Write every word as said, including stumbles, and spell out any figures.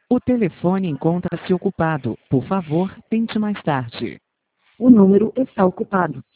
O telefone encontra-se ocupado. Por favor, tente mais tarde. O número está ocupado.